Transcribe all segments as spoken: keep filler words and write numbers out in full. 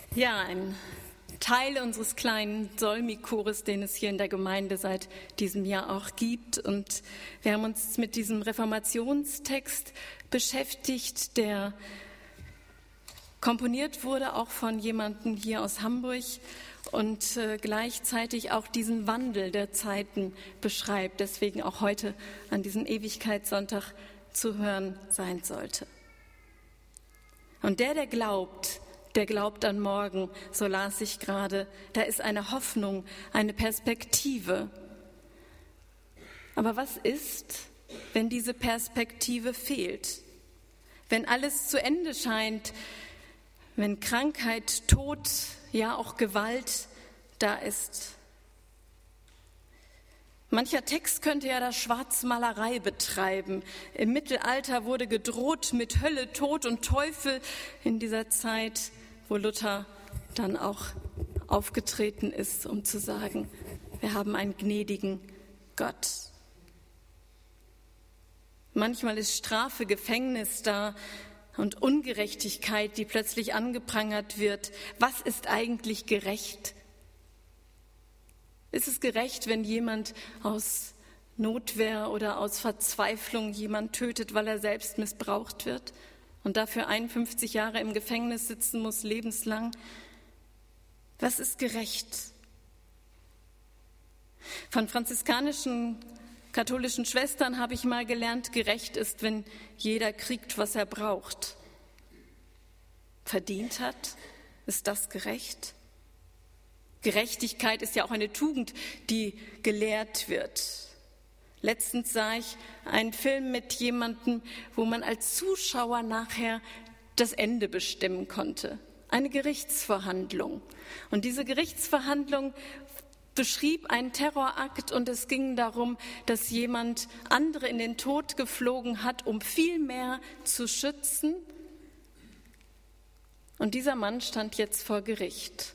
Ja, ein Teil unseres kleinen Solmi-Chores, den es hier in der Gemeinde seit diesem Jahr auch gibt. Und wir haben uns mit diesem Reformationstext beschäftigt, der komponiert wurde, auch von jemandem hier aus Hamburg und äh, gleichzeitig auch diesen Wandel der Zeiten beschreibt, deswegen auch heute an diesem Ewigkeitssonntag zu hören sein sollte. Und der, der glaubt, der glaubt an morgen, so las ich gerade, da ist eine Hoffnung, eine Perspektive. Aber was ist, wenn diese Perspektive fehlt? Wenn alles zu Ende scheint, wenn Krankheit, Tod, ja auch Gewalt da ist? Mancher Text könnte ja da Schwarzmalerei betreiben. Im Mittelalter wurde gedroht mit Hölle, Tod und Teufel in dieser Zeit, wo Luther dann auch aufgetreten ist, um zu sagen, wir haben einen gnädigen Gott. Manchmal ist Strafe, Gefängnis da und Ungerechtigkeit, die plötzlich angeprangert wird. Was ist eigentlich gerecht? Ist es gerecht, wenn jemand aus Notwehr oder aus Verzweiflung jemand tötet, weil er selbst missbraucht wird und dafür einundfünfzig Jahre im Gefängnis sitzen muss, lebenslang? Was ist gerecht? Von franziskanischen katholischen Schwestern habe ich mal gelernt, gerecht ist, wenn jeder kriegt, was er braucht. Verdient hat, ist das gerecht? Gerechtigkeit ist ja auch eine Tugend, die gelehrt wird. Letztens sah ich einen Film mit jemandem, wo man als Zuschauer nachher das Ende bestimmen konnte. Eine Gerichtsverhandlung. Und diese Gerichtsverhandlung beschrieb einen Terrorakt und es ging darum, dass jemand andere in den Tod geflogen hat, um viel mehr zu schützen. Und dieser Mann stand jetzt vor Gericht.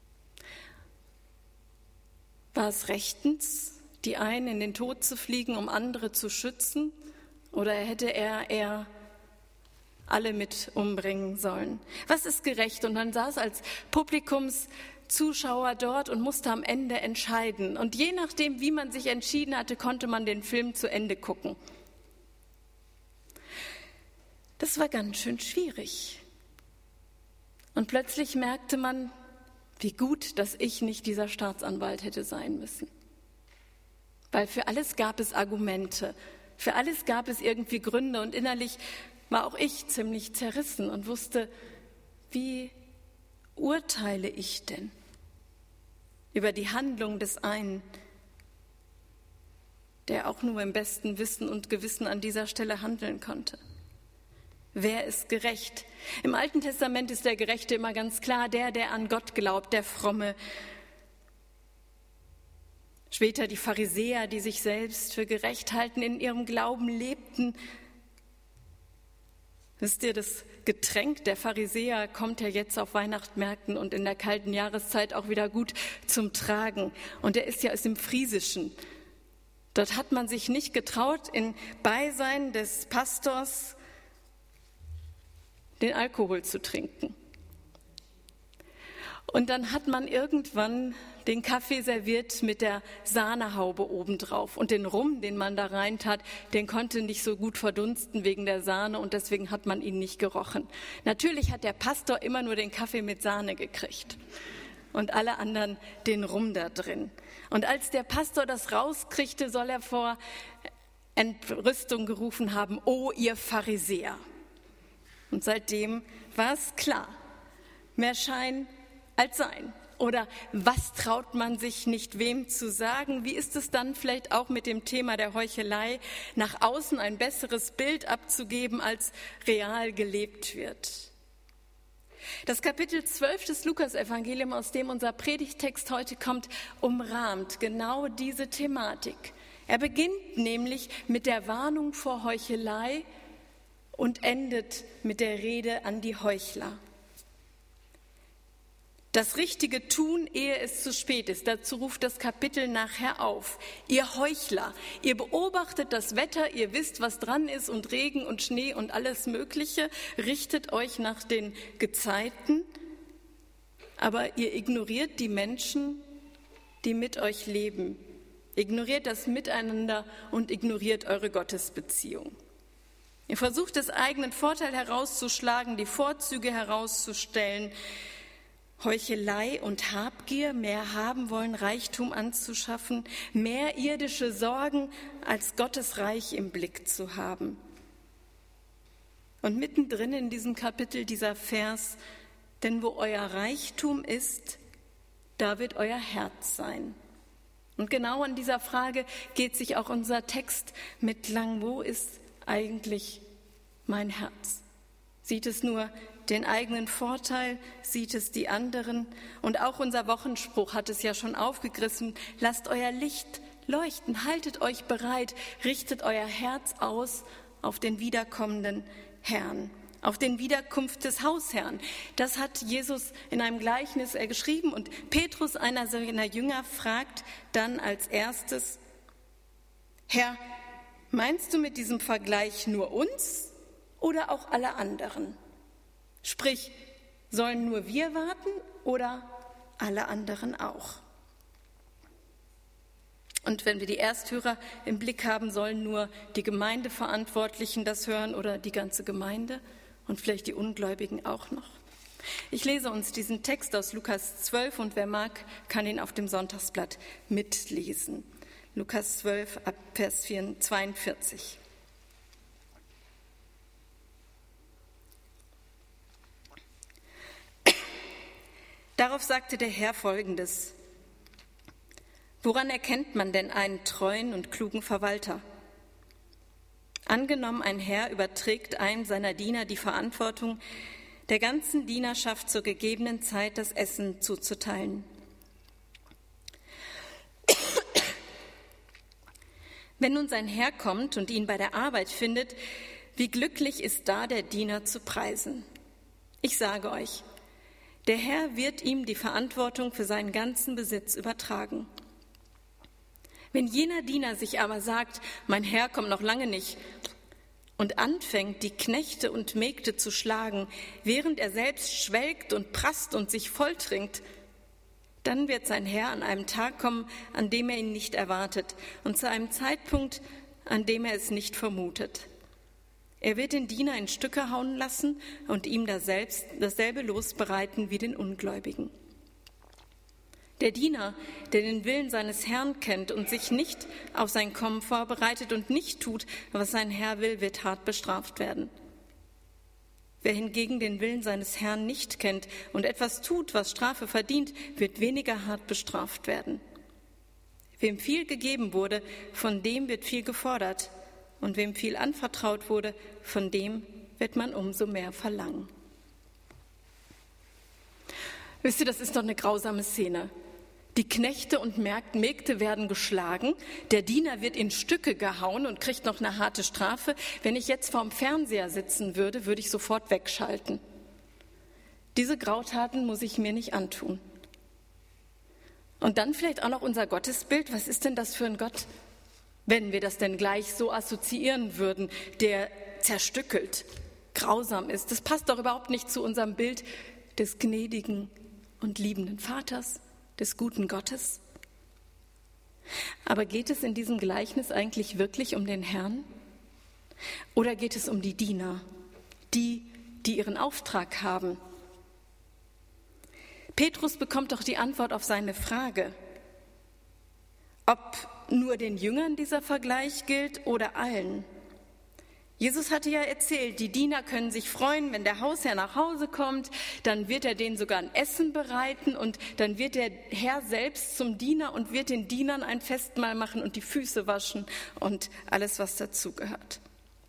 War es rechtens, die einen in den Tod zu fliegen, um andere zu schützen? Oder hätte er eher alle mit umbringen sollen? Was ist gerecht? Und man saß als Publikumszuschauer dort und musste am Ende entscheiden. Und je nachdem, wie man sich entschieden hatte, konnte man den Film zu Ende gucken. Das war ganz schön schwierig. Und plötzlich merkte man, wie gut, dass ich nicht dieser Staatsanwalt hätte sein müssen. Weil für alles gab es Argumente, für alles gab es irgendwie Gründe und innerlich war auch ich ziemlich zerrissen und wusste, wie urteile ich denn über die Handlung des einen, der auch nur im besten Wissen und Gewissen an dieser Stelle handeln konnte. Wer ist gerecht? Im Alten Testament ist der Gerechte immer ganz klar, der, der an Gott glaubt, der Fromme. Später die Pharisäer, die sich selbst für gerecht halten, in ihrem Glauben lebten. Wisst ihr, das Getränk der Pharisäer kommt ja jetzt auf Weihnachtsmärkten und in der kalten Jahreszeit auch wieder gut zum Tragen. Und er ist ja aus dem Friesischen. Dort hat man sich nicht getraut, in Beisein des Pastors den Alkohol zu trinken. Und dann hat man irgendwann den Kaffee serviert mit der Sahnehaube obendrauf. Und den Rum, den man da reintat, den konnte nicht so gut verdunsten wegen der Sahne und deswegen hat man ihn nicht gerochen. Natürlich hat der Pastor immer nur den Kaffee mit Sahne gekriegt und alle anderen den Rum da drin. Und als der Pastor das rauskriegte, soll er vor Entrüstung gerufen haben, "O ihr Pharisäer!" Und seitdem war es klar, mehr Schein als Sein. Oder was traut man sich nicht wem zu sagen? Wie ist es dann vielleicht auch mit dem Thema der Heuchelei, nach außen ein besseres Bild abzugeben, als real gelebt wird? Das Kapitel zwölf des Lukas-Evangeliums, aus dem unser Predigtext heute kommt, umrahmt genau diese Thematik. Er beginnt nämlich mit der Warnung vor Heuchelei und endet mit der Rede an die Heuchler. Das Richtige tun, ehe es zu spät ist. Dazu ruft das Kapitel nachher auf. Ihr Heuchler, ihr beobachtet das Wetter, ihr wisst, was dran ist und Regen und Schnee und alles Mögliche. Richtet euch nach den Gezeiten. aber ihr ignoriert die Menschen, die mit euch leben. Ignoriert das Miteinander und ignoriert eure Gottesbeziehung. Ihr versucht, des eigenen Vorteil herauszuschlagen, die Vorzüge herauszustellen, Heuchelei und Habgier, mehr haben wollen, Reichtum anzuschaffen, mehr irdische Sorgen als Gottes Reich im Blick zu haben. Und mittendrin in diesem Kapitel dieser Vers, denn wo euer Reichtum ist, da wird euer Herz sein. Und genau an dieser Frage geht sich auch unser Text mitlang. Wo ist eigentlich mein Herz? Sieht es nur den eigenen Vorteil? Sieht es die anderen? Und auch unser Wochenspruch hat es ja schon aufgegriffen. Lasst euer Licht leuchten, haltet euch bereit, richtet euer Herz aus auf den wiederkommenden Herrn, auf den Wiederkunft des Hausherrn. Das hat Jesus in einem Gleichnis geschrieben und Petrus, einer seiner Jünger, fragt dann als erstes: Herr, meinst du mit diesem Vergleich nur uns oder auch alle anderen? Sprich, sollen nur wir warten oder alle anderen auch? Und wenn wir die Ersthörer im Blick haben, sollen nur die Gemeindeverantwortlichen das hören oder die ganze Gemeinde und vielleicht die Ungläubigen auch noch? Ich lese uns diesen Text aus Lukas zwölf und wer mag, kann ihn auf dem Sonntagsblatt mitlesen. Lukas zwölf, ab Vers zweiundvierzig. Darauf sagte der Herr Folgendes: Woran erkennt man denn einen treuen und klugen Verwalter? Angenommen, ein Herr überträgt einem seiner Diener die Verantwortung, der ganzen Dienerschaft zur gegebenen Zeit das Essen zuzuteilen. Wenn nun sein Herr kommt und ihn bei der Arbeit findet, wie glücklich ist da der Diener zu preisen. Ich sage euch, der Herr wird ihm die Verantwortung für seinen ganzen Besitz übertragen. Wenn jener Diener sich aber sagt, mein Herr kommt noch lange nicht, und anfängt, die Knechte und Mägde zu schlagen, während er selbst schwelgt und prasst und sich volltrinkt, dann wird sein Herr an einem Tag kommen, an dem er ihn nicht erwartet und zu einem Zeitpunkt, an dem er es nicht vermutet. Er wird den Diener in Stücke hauen lassen und ihm dasselbe Los bereiten wie den Ungläubigen. Der Diener, der den Willen seines Herrn kennt und sich nicht auf sein Kommen vorbereitet und nicht tut, was sein Herr will, wird hart bestraft werden. Wer hingegen den Willen seines Herrn nicht kennt und etwas tut, was Strafe verdient, wird weniger hart bestraft werden. Wem viel gegeben wurde, von dem wird viel gefordert. Und wem viel anvertraut wurde, von dem wird man umso mehr verlangen. Wisst ihr, das ist doch eine grausame Szene. Die Knechte und Mägde werden geschlagen, der Diener wird in Stücke gehauen und kriegt noch eine harte Strafe. Wenn ich jetzt vorm Fernseher sitzen würde, würde ich sofort wegschalten. Diese Grautaten muss ich mir nicht antun. Und dann vielleicht auch noch unser Gottesbild. Was ist denn das für ein Gott, wenn wir das denn gleich so assoziieren würden, der zerstückelt, grausam ist? Das passt doch überhaupt nicht zu unserem Bild des gnädigen und liebenden Vaters, des guten Gottes. Aber geht es in diesem Gleichnis eigentlich wirklich um den Herrn? Oder geht es um die Diener, die, die ihren Auftrag haben? Petrus bekommt doch die Antwort auf seine Frage, ob nur den Jüngern dieser Vergleich gilt oder allen. Jesus hatte ja erzählt, die Diener können sich freuen, wenn der Hausherr nach Hause kommt, dann wird er denen sogar ein Essen bereiten und dann wird der Herr selbst zum Diener und wird den Dienern ein Festmahl machen und die Füße waschen und alles, was dazugehört.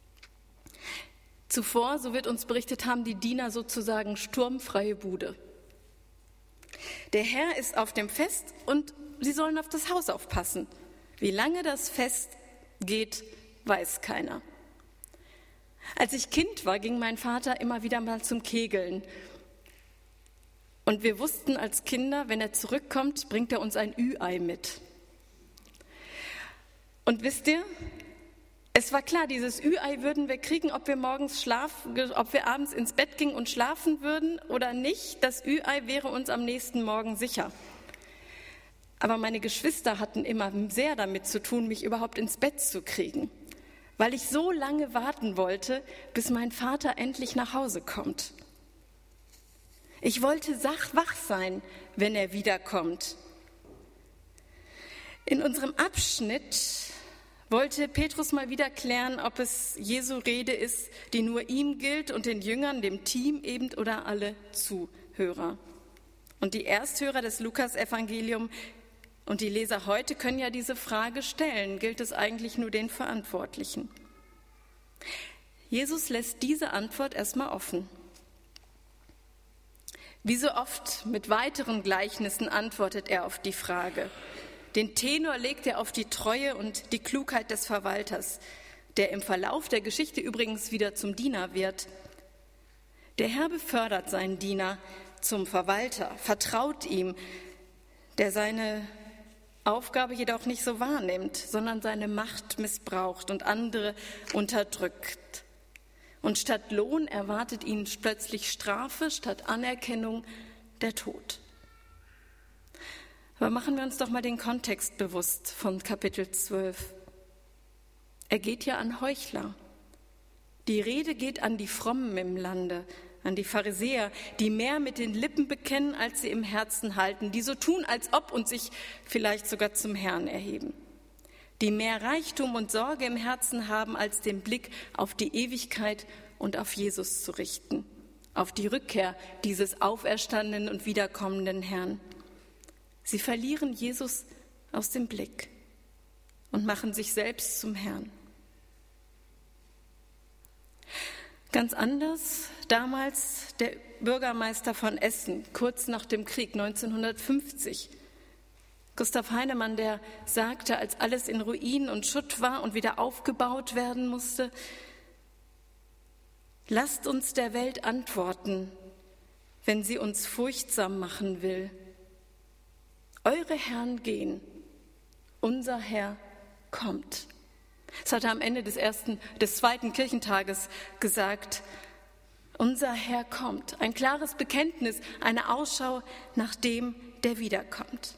Zuvor, so wird uns berichtet, haben die Diener sozusagen sturmfreie Bude. Der Herr ist auf dem Fest und sie sollen auf das Haus aufpassen. Wie lange das Fest geht, weiß keiner. Als ich Kind war, ging mein Vater immer wieder mal zum Kegeln. Und wir wussten als Kinder, wenn er zurückkommt, bringt er uns ein Ü-Ei mit. Und wisst ihr, Es war klar, dieses Ü-Ei würden wir kriegen, ob wir morgens schlafen, ob wir abends ins Bett gingen und schlafen würden oder nicht. Das Ü-Ei wäre uns am nächsten Morgen sicher. Aber meine Geschwister hatten immer sehr damit zu tun, mich überhaupt ins Bett zu kriegen, weil ich so lange warten wollte, bis mein Vater endlich nach Hause kommt. Ich wollte wach sein, wenn er wiederkommt. In unserem Abschnitt wollte Petrus mal wieder klären, ob es Jesu Rede ist, die nur ihm gilt und den Jüngern, dem Team eben oder alle Zuhörer. Und die Ersthörer des Lukas-Evangelium und die Leser heute können ja diese Frage stellen, gilt es eigentlich nur den Verantwortlichen? Jesus lässt diese Antwort erstmal offen. Wie so oft mit weiteren Gleichnissen antwortet er auf die Frage. Den Tenor legt er auf die Treue und die Klugheit des Verwalters, der im Verlauf der Geschichte übrigens wieder zum Diener wird. Der Herr befördert seinen Diener zum Verwalter, vertraut ihm, der seine Aufgabe jedoch nicht so wahrnimmt, sondern seine Macht missbraucht und andere unterdrückt. Und statt Lohn erwartet ihn plötzlich Strafe, statt Anerkennung der Tod. Aber machen wir uns doch mal den Kontext bewusst von Kapitel zwölf. Er geht ja an Heuchler. Die Rede geht an die Frommen im Lande, an die Pharisäer, die mehr mit den Lippen bekennen, als sie im Herzen halten, die so tun, als ob und sich vielleicht sogar zum Herrn erheben, die mehr Reichtum und Sorge im Herzen haben, als den Blick auf die Ewigkeit und auf Jesus zu richten, auf die Rückkehr dieses auferstandenen und wiederkommenden Herrn. Sie verlieren Jesus aus dem Blick und machen sich selbst zum Herrn. Ganz anders damals der Bürgermeister von Essen, kurz nach dem Krieg neunzehnhundertfünfzig. Gustav Heinemann, der sagte, als alles in Ruin und Schutt war und wieder aufgebaut werden musste, lasst uns der Welt antworten, wenn sie uns furchtsam machen will. Eure Herren gehen, unser Herr kommt. Das hat er am Ende des ersten, des zweiten Kirchentages gesagt. Unser Herr kommt. Ein klares Bekenntnis, eine Ausschau nach dem, der wiederkommt.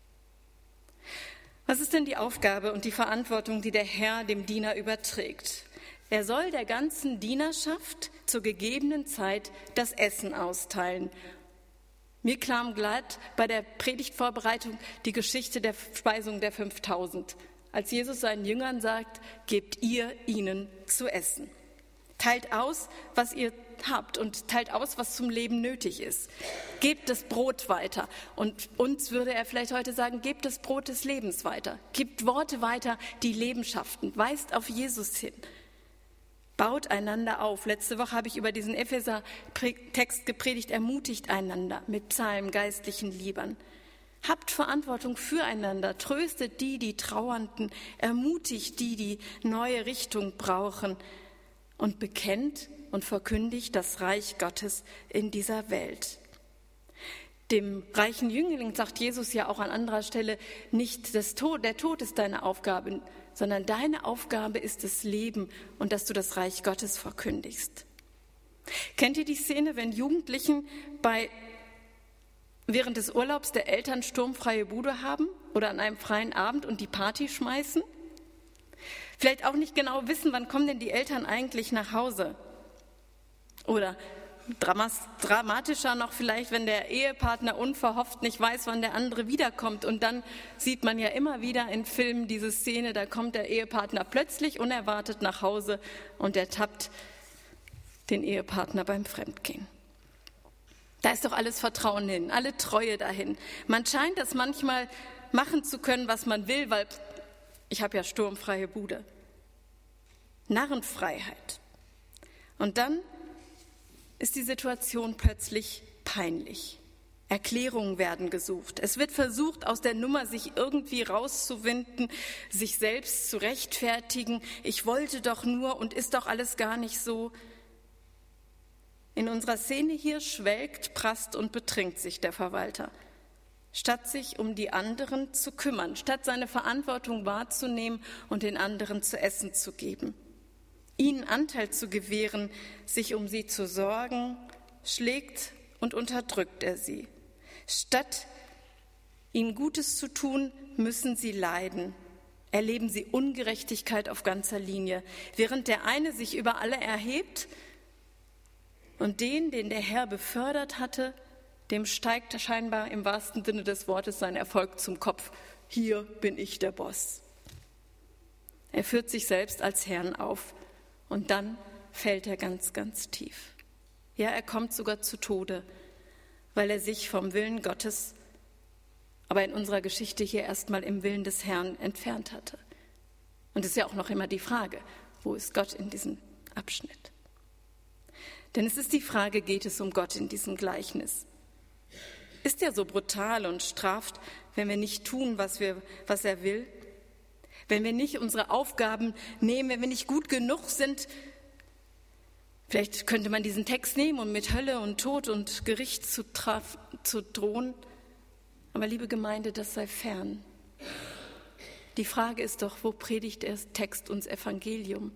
Was ist denn die Aufgabe und die Verantwortung, die der Herr dem Diener überträgt? Er soll der ganzen Dienerschaft zur gegebenen Zeit das Essen austeilen. Mir kam glatt bei der Predigtvorbereitung die Geschichte der Speisung der fünftausend. Als Jesus seinen Jüngern sagt, gebt ihr ihnen zu essen. Teilt aus, was ihr habt und teilt aus, was zum Leben nötig ist. Gebt das Brot weiter. Und uns würde er vielleicht heute sagen, gebt das Brot des Lebens weiter. Gebt Worte weiter, die Leben schaffen. Weist auf Jesus hin. Baut einander auf. Letzte Woche habe ich über diesen Epheser-Text gepredigt, ermutigt einander mit Psalmen, geistlichen Liebern. Habt Verantwortung füreinander, tröstet die, die Trauernden, ermutigt die, die neue Richtung brauchen und bekennt und verkündigt das Reich Gottes in dieser Welt. Dem reichen Jüngling sagt Jesus ja auch an anderer Stelle nicht, das Tod, der Tod ist deine Aufgabe, sondern deine Aufgabe ist das Leben und dass du das Reich Gottes verkündigst. Kennt ihr die Szene, wenn Jugendlichen bei während des Urlaubs der Eltern sturmfreie Bude haben oder an einem freien Abend und die Party schmeißen? Vielleicht auch nicht genau wissen, wann kommen denn die Eltern eigentlich nach Hause? Oder dramatischer noch vielleicht, wenn der Ehepartner unverhofft nicht weiß, wann der andere wiederkommt. Und dann sieht man ja immer wieder in Filmen diese Szene, da kommt der Ehepartner plötzlich unerwartet nach Hause und ertappt den Ehepartner beim Fremdgehen. Da ist doch alles Vertrauen hin, alle Treue dahin. Man scheint das manchmal machen zu können, was man will, weil ich habe ja sturmfreie Bude. Narrenfreiheit. Und dann ist die Situation plötzlich peinlich. Erklärungen werden gesucht. Es wird versucht, aus der Nummer sich irgendwie rauszuwinden, sich selbst zu rechtfertigen. Ich wollte doch nur und ist doch alles gar nicht so. In unserer Szene hier schwelgt, prasst und betrinkt sich der Verwalter. statt sich um die anderen zu kümmern, statt seine Verantwortung wahrzunehmen und den anderen zu essen zu geben. Ihnen Anteil zu gewähren, sich um sie zu sorgen, schlägt und unterdrückt er sie. Statt ihnen Gutes zu tun, müssen sie leiden. Erleben sie Ungerechtigkeit auf ganzer Linie, während der eine sich über alle erhebt und den, den der Herr befördert hatte, dem steigt scheinbar im wahrsten Sinne des Wortes sein Erfolg zum Kopf. Hier bin ich der Boss. Er führt sich selbst als Herrn auf und dann fällt er ganz, ganz tief. Ja, er kommt sogar zu Tode, weil er sich vom Willen Gottes, aber in unserer Geschichte hier erstmal im Willen des Herrn entfernt hatte. Und es ist ja auch noch immer die Frage, wo ist Gott in diesem Abschnitt? Denn es ist die Frage, geht es um Gott in diesem Gleichnis? Ist er so brutal und straft, wenn wir nicht tun, was wir, was er will? Wenn wir nicht unsere Aufgaben nehmen, wenn wir nicht gut genug sind? Vielleicht könnte man diesen Text nehmen und mit Hölle und Tod und Gericht zu, traf, zu drohen. Aber liebe Gemeinde, das sei fern. Die Frage ist doch, wo predigt der Text uns Evangelium?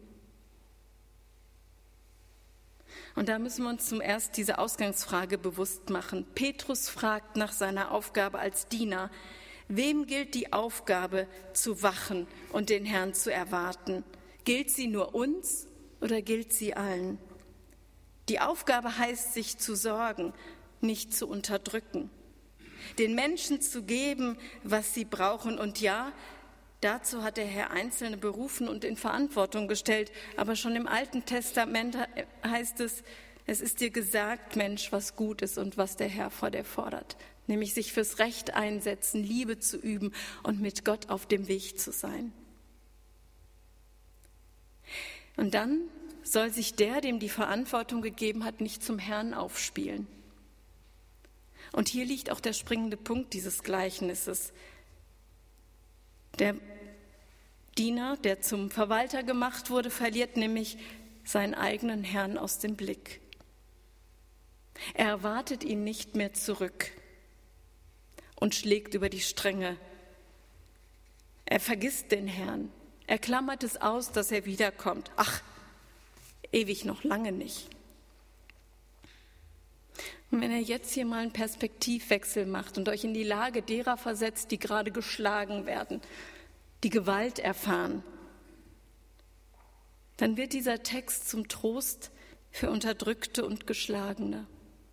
Und da müssen wir uns zum Ersten diese Ausgangsfrage bewusst machen. Petrus fragt nach seiner Aufgabe als Diener. Wem gilt die Aufgabe, zu wachen und den Herrn zu erwarten? Gilt sie nur uns oder gilt sie allen? Die Aufgabe heißt, sich zu sorgen, nicht zu unterdrücken. Den Menschen zu geben, was sie brauchen. Und ja, dazu hat der Herr Einzelne berufen und in Verantwortung gestellt. Aber schon im Alten Testament heißt es, es ist dir gesagt, Mensch, was gut ist und was der Herr vor dir fordert. Nämlich sich fürs Recht einsetzen, Liebe zu üben und mit Gott auf dem Weg zu sein. Und dann soll sich der, dem die Verantwortung gegeben hat, nicht zum Herrn aufspielen. Und hier liegt auch der springende Punkt dieses Gleichnisses. Der Diener, der zum Verwalter gemacht wurde, verliert nämlich seinen eigenen Herrn aus dem Blick. Er erwartet ihn nicht mehr zurück und schlägt über die Stränge. Er vergisst den Herrn. Er klammert es aus, dass er wiederkommt. Ach, ewig noch lange nicht. Und wenn ihr jetzt hier mal einen Perspektivwechsel macht und euch in die Lage derer versetzt, die gerade geschlagen werden, die Gewalt erfahren, dann wird dieser Text zum Trost für Unterdrückte und Geschlagene.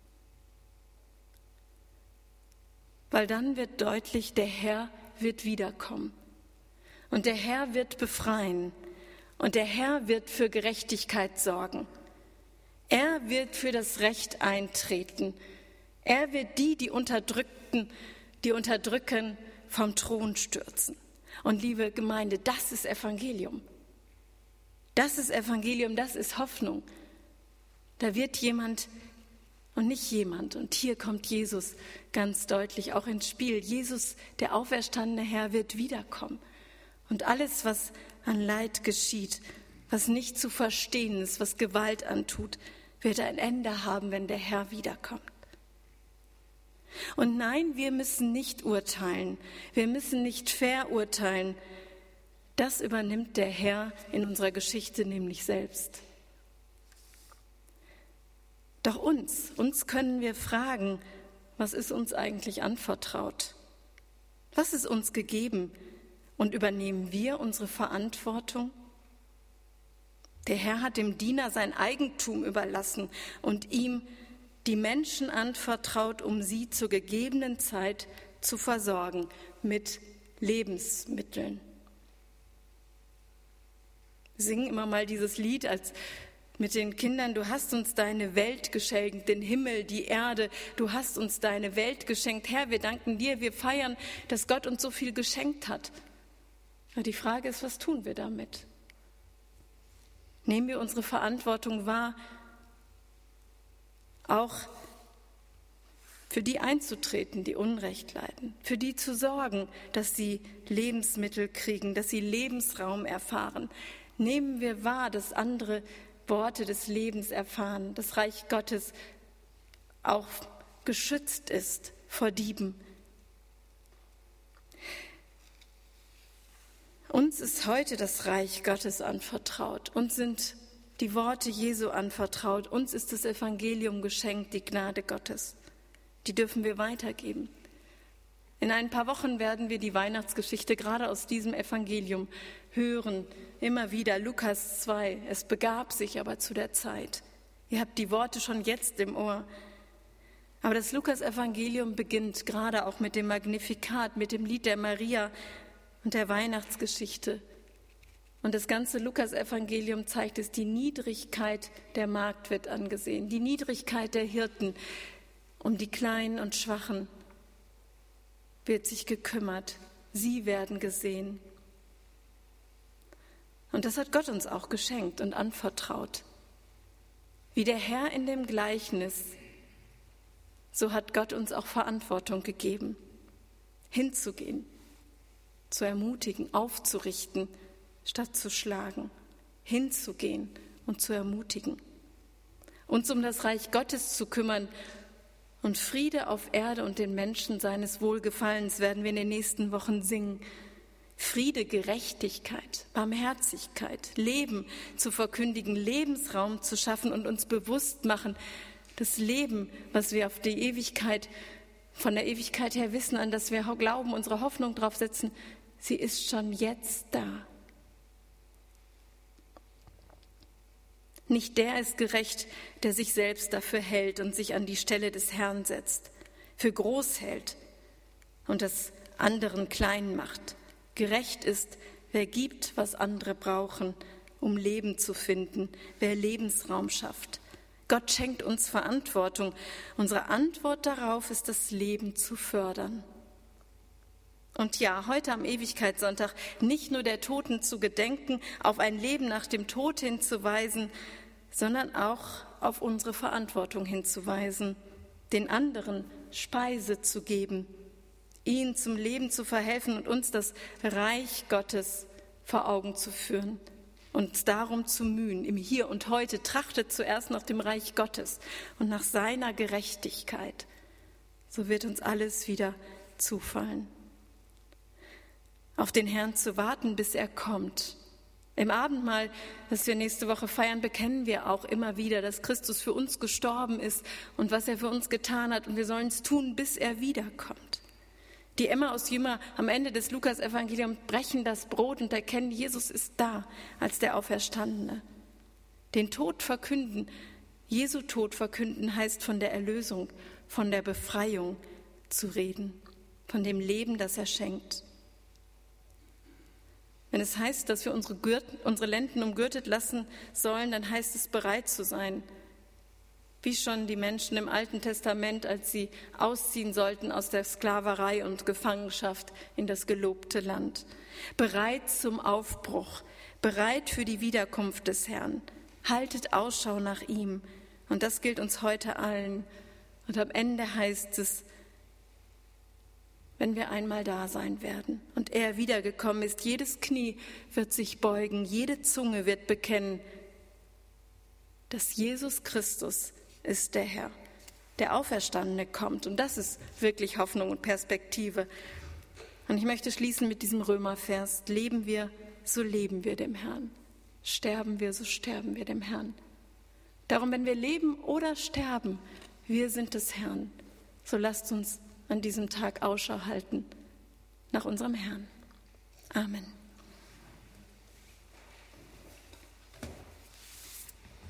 Weil dann wird deutlich, der Herr wird wiederkommen und der Herr wird befreien und der Herr wird für Gerechtigkeit sorgen. Er wird für das Recht eintreten. Er wird die, die Unterdrückten, die unterdrücken, vom Thron stürzen. Und liebe Gemeinde, das ist Evangelium. Das ist Evangelium, das ist Hoffnung. Da wird jemand und nicht jemand. Und hier kommt Jesus ganz deutlich auch ins Spiel. Jesus, der auferstandene Herr, wird wiederkommen. Und alles, was an Leid geschieht, was nicht zu verstehen ist, was Gewalt antut, wird ein Ende haben, wenn der Herr wiederkommt. Und nein, wir müssen nicht urteilen, wir müssen nicht verurteilen. Das übernimmt der Herr in unserer Geschichte nämlich selbst. Doch uns, uns können wir fragen, was ist uns eigentlich anvertraut? Was ist uns gegeben? Und übernehmen wir unsere Verantwortung? Der Herr hat dem Diener sein Eigentum überlassen und ihm die Menschen anvertraut, um sie zur gegebenen Zeit zu versorgen mit Lebensmitteln. Wir singen immer mal dieses Lied als mit den Kindern, du hast uns deine Welt geschenkt, den Himmel, die Erde, du hast uns deine Welt geschenkt. Herr, wir danken dir, wir feiern, dass Gott uns so viel geschenkt hat. Aber die Frage ist, was tun wir damit? Nehmen wir unsere Verantwortung wahr, auch für die einzutreten, die Unrecht leiden, für die zu sorgen, dass sie Lebensmittel kriegen, dass sie Lebensraum erfahren. Nehmen wir wahr, dass andere Worte des Lebens erfahren, das Reich Gottes auch geschützt ist vor Dieben, Uns ist heute das Reich Gottes anvertraut. Uns sind die Worte Jesu anvertraut. Uns ist das Evangelium geschenkt, die Gnade Gottes. Die dürfen wir weitergeben. In ein paar Wochen werden wir die Weihnachtsgeschichte gerade aus diesem Evangelium hören. Immer wieder Lukas zwei. Es begab sich aber zu der Zeit. Ihr habt die Worte schon jetzt im Ohr. Aber das Lukas-Evangelium beginnt gerade auch mit dem Magnificat, mit dem Lied der Maria und der Weihnachtsgeschichte. Und das ganze Lukas-Evangelium zeigt es, die Niedrigkeit der Magd wird angesehen, die Niedrigkeit der Hirten. Um die Kleinen und Schwachen wird sich gekümmert. Sie werden gesehen. Und das hat Gott uns auch geschenkt und anvertraut. Wie der Herr in dem Gleichnis, so hat Gott uns auch Verantwortung gegeben, hinzugehen, zu ermutigen, aufzurichten, statt zu schlagen, hinzugehen und zu ermutigen, uns um das Reich Gottes zu kümmern. Und Friede auf Erde und den Menschen seines Wohlgefallens werden wir in den nächsten Wochen singen. Friede, Gerechtigkeit, Barmherzigkeit, Leben zu verkündigen, Lebensraum zu schaffen und uns bewusst machen, das Leben, was wir auf die Ewigkeit, von der Ewigkeit her wissen, an das wir glauben, unsere Hoffnung drauf setzen, sie ist schon jetzt da. Nicht der ist gerecht, der sich selbst dafür hält und sich an die Stelle des Herrn setzt, für groß hält und das anderen klein macht. Gerecht ist, wer gibt, was andere brauchen, um Leben zu finden, wer Lebensraum schafft. Gott schenkt uns Verantwortung. Unsere Antwort darauf ist, das Leben zu fördern. Und ja, heute am Ewigkeitssonntag nicht nur der Toten zu gedenken, auf ein Leben nach dem Tod hinzuweisen, sondern auch auf unsere Verantwortung hinzuweisen, den anderen Speise zu geben, ihnen zum Leben zu verhelfen und uns das Reich Gottes vor Augen zu führen, uns darum zu mühen. Im Hier und Heute trachtet zuerst nach dem Reich Gottes und nach seiner Gerechtigkeit. So wird uns alles wieder zufallen. Auf den Herrn zu warten, bis er kommt. Im Abendmahl, das wir nächste Woche feiern, bekennen wir auch immer wieder, dass Christus für uns gestorben ist und was er für uns getan hat. Und wir sollen es tun, bis er wiederkommt. Die Emmaus-Jünger am Ende des Lukas-Evangeliums brechen das Brot und erkennen, Jesus ist da als der Auferstandene. Den Tod verkünden, Jesu Tod verkünden, heißt von der Erlösung, von der Befreiung zu reden, von dem Leben, das er schenkt. Wenn es heißt, dass wir unsere, Gürten, unsere Lenden umgürtet lassen sollen, dann heißt es, bereit zu sein. Wie schon die Menschen im Alten Testament, als sie ausziehen sollten aus der Sklaverei und Gefangenschaft in das gelobte Land. Bereit zum Aufbruch, bereit für die Wiederkunft des Herrn. Haltet Ausschau nach ihm. Und das gilt uns heute allen. Und am Ende heißt es, wenn wir einmal da sein werden und er wiedergekommen ist, jedes Knie wird sich beugen, jede Zunge wird bekennen, dass Jesus Christus ist der Herr, der Auferstandene kommt. Und das ist wirklich Hoffnung und Perspektive. Und ich möchte schließen mit diesem Römervers. Leben wir, so leben wir dem Herrn. Sterben wir, so sterben wir dem Herrn. Darum, wenn wir leben oder sterben, wir sind des Herrn. So lasst uns an diesem Tag Ausschau halten nach unserem Herrn. Amen.